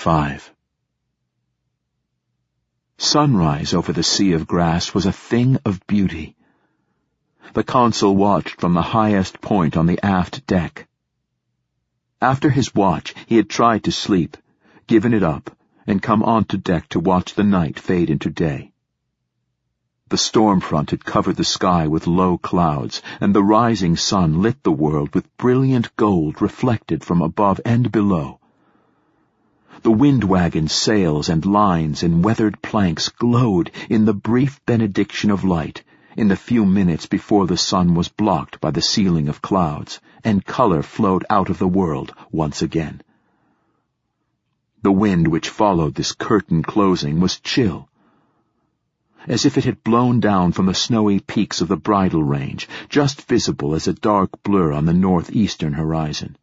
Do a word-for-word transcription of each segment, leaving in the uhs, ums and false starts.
Five. Sunrise over the sea of grass was a thing of beauty. The consul watched from the highest point on the aft deck. After his watch, he had tried to sleep, given it up, and come onto deck to watch the night fade into day. The storm front had covered the sky with low clouds, and the rising sun lit the world with brilliant gold reflected from above and below. The wind-wagon's sails and lines and weathered planks glowed in the brief benediction of light in the few minutes before the sun was blocked by the ceiling of clouds, and color flowed out of the world once again. The wind which followed this curtain closing was chill, as if it had blown down from the snowy peaks of the Bridle Range, just visible as a dark blur on the northeastern horizon.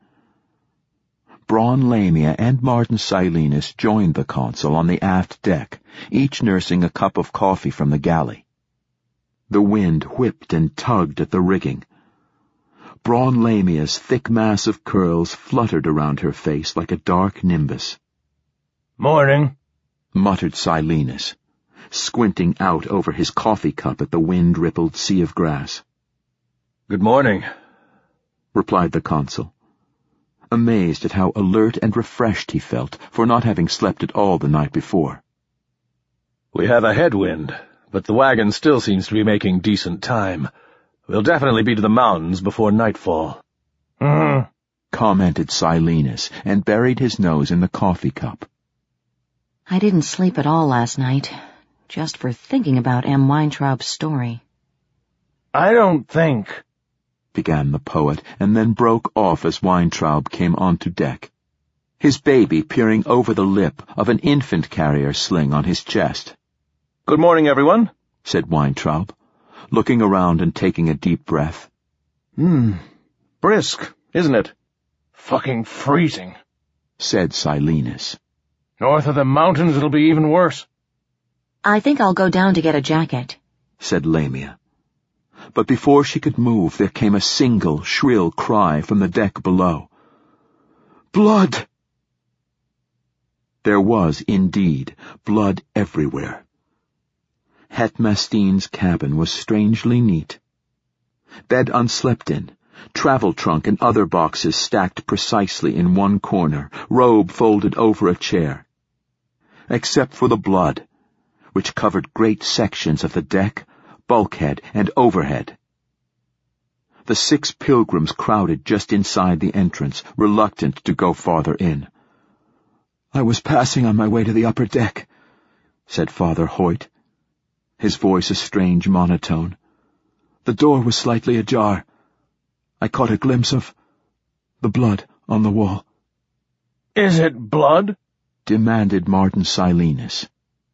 Braun Lamia and Martin Silenus joined the consul on the aft deck, each nursing a cup of coffee from the galley. The wind whipped and tugged at the rigging. Braun Lamia's thick mass of curls fluttered around her face like a dark nimbus. "Morning," muttered Silenus, squinting out over his coffee cup at the wind-rippled sea of grass. "Good morning," replied the consul, amazed at how alert and refreshed he felt for not having slept at all the night before. "We have a headwind, but the wagon still seems to be making decent time. We'll definitely be to the mountains before nightfall." Mm-hmm, commented Silenus, and buried his nose in the coffee cup. I didn't sleep at all last night, just for thinking about M. Weintraub's story. "I don't think," began the poet, and then broke off as Weintraub came onto deck, his baby peering over the lip of an infant carrier sling on his chest. "Good morning, everyone," said Weintraub, looking around and taking a deep breath. Hmm, brisk, isn't it? "Fucking freezing," said Silenus. "North of the mountains it'll be even worse." I think I'll go down to get a jacket, said Lamia. But before she could move, there came a single, shrill cry from the deck below. "Blood!" There was, indeed, blood everywhere. Het Mastine's cabin was strangely neat. Bed unslept in, travel trunk and other boxes stacked precisely in one corner, robe folded over a chair. Except for the blood, which covered great sections of the deck, bulkhead, and overhead. The six pilgrims crowded just inside the entrance, reluctant to go farther in. "I was passing on my way to the upper deck," said Father Hoyt, his voice a strange monotone. "The door was slightly ajar. I caught a glimpse of the blood on the wall." "Is it blood?" demanded Martin Silenus.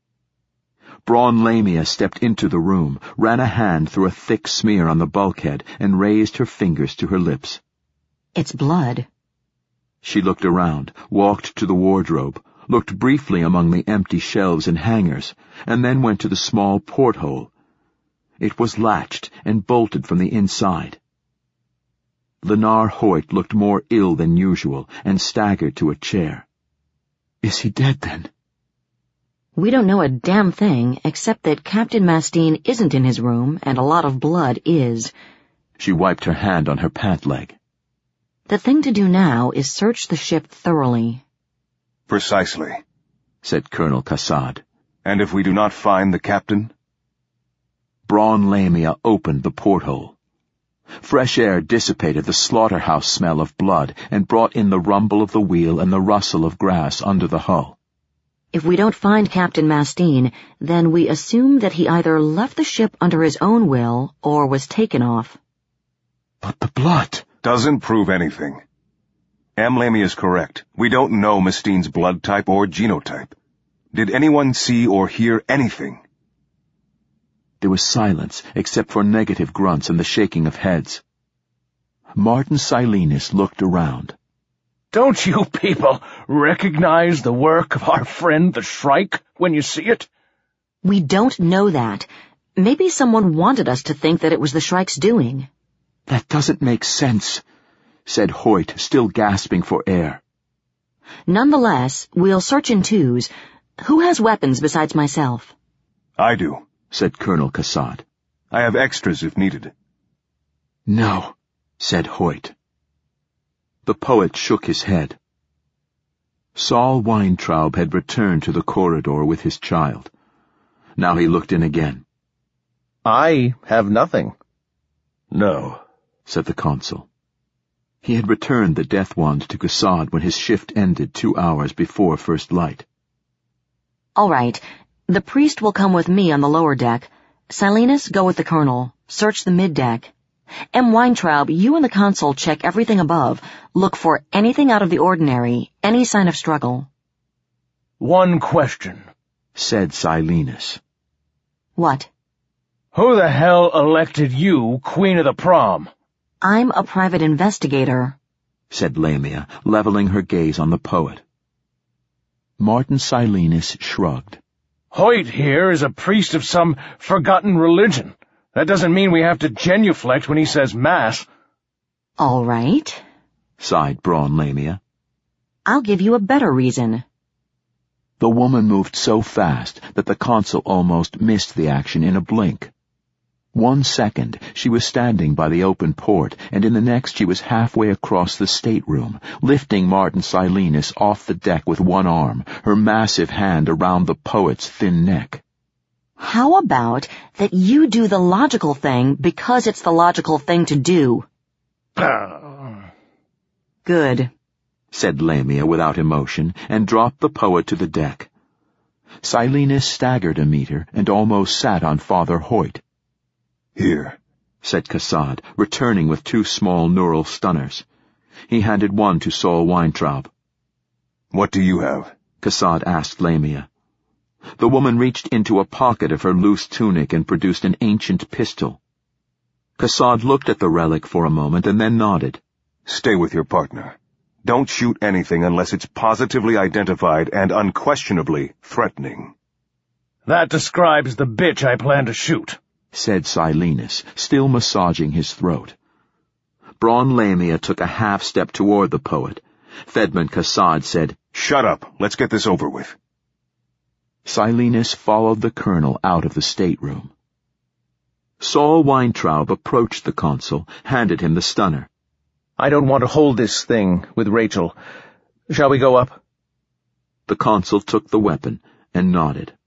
Braun Lamia stepped into the room, ran a hand through a thick smear on the bulkhead, and raised her fingers to her lips. It's blood. She looked around, walked to the wardrobe, looked briefly among the empty shelves and hangers, and then went to the small porthole. It was latched and bolted from the inside. Lenar Hoyt looked more ill than usual and staggered to a chair. "Is he dead, then?" We don't know a damn thing, except that Captain Mastine isn't in his room, and a lot of blood is. She wiped her hand on her pant leg. The thing to do now is search the ship thoroughly. "Precisely," said Colonel Kassad. "And if we do not find the captain?" Braun Lamia opened the porthole. Fresh air dissipated the slaughterhouse smell of blood and brought in the rumble of the wheel and the rustle of grass under the hull. If we don't find Captain Mastine, then we assume that he either left the ship under his own will or was taken off. "But the blood doesn't prove anything. M. Lamia is correct. We don't know Mastine's blood type or genotype. Did anyone see or hear anything?" There was silence, except for negative grunts and the shaking of heads. Martin Silenus looked around. "Don't you people recognize the work of our friend the Shrike when you see it?" We don't know that. Maybe someone wanted us to think that it was the Shrike's doing. "That doesn't make sense," said Hoyt, still gasping for air. Nonetheless, we'll search in twos. Who has weapons besides myself? I do, said Colonel Cassad. I have extras if needed. No, said Hoyt. The poet shook his head. Saul Weintraub had returned to the corridor with his child. Now he looked in again. I have nothing. No, said the consul. He had returned the death wand to Cassad when his shift ended two hours before first light. All right. The priest will come with me on the lower deck. Silenus, go with the colonel. Search the mid-deck. M. Weintraub, you and the consul check everything above. Look for anything out of the ordinary, any sign of struggle. One question, said Silenus. What? Who the hell elected you Queen of the Prom? I'm a private investigator, said Lamia, leveling her gaze on the poet. Martin Silenus shrugged. Hoyt here is a priest of some forgotten religion. That doesn't mean we have to genuflect when he says mass. All right, sighed Braun Lamia. I'll give you a better reason. The woman moved so fast that the consul almost missed the action in a blink. One second, she was standing by the open port, and in the next she was halfway across the stateroom, lifting Martin Silenus off the deck with one arm, her massive hand around the poet's thin neck. How about that you do the logical thing because it's the logical thing to do? Good, said Lamia without emotion, and dropped the poet to the deck. Silenus staggered a meter and almost sat on Father Hoyt. Here, said Cassad, returning with two small neural stunners. He handed one to Saul Weintraub. What do you have? Cassad asked Lamia. The woman reached into a pocket of her loose tunic and produced an ancient pistol. Cassad looked at the relic for a moment and then nodded. Stay with your partner. Don't shoot anything unless it's positively identified and unquestionably threatening. That describes the bitch I plan to shoot, said Silenus, still massaging his throat. Braun Lamia took a half step toward the poet. Fedman Cassad said, Shut up. Let's get this over with. Silenus followed the colonel out of the stateroom. Saul Weintraub approached the consul, handed him the stunner. I don't want to hold this thing with Rachel. Shall we go up? The consul took the weapon and nodded.